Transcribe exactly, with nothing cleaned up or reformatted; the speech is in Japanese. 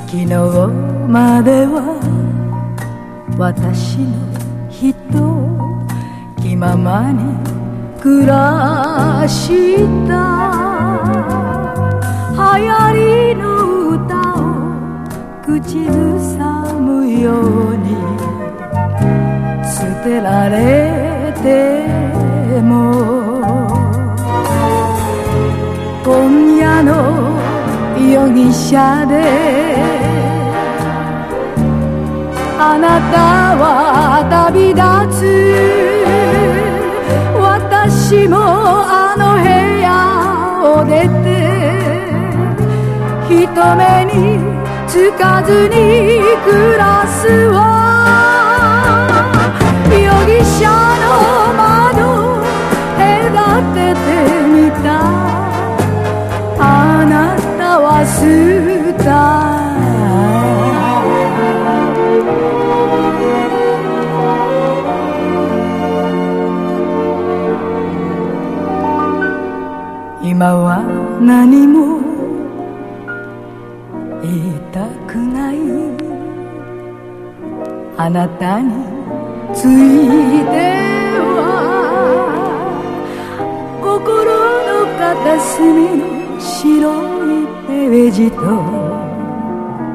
昨日までは私の人気ままに暮らした流行りの歌を口ずさむように捨てられても今夜の容疑者であなたは旅立つ私もあの部屋を出て人目につかずに暮らすわ容疑者の窓隔ててみたあなたはスター今は何も言いたくないあなたについては心の片隅の白いページと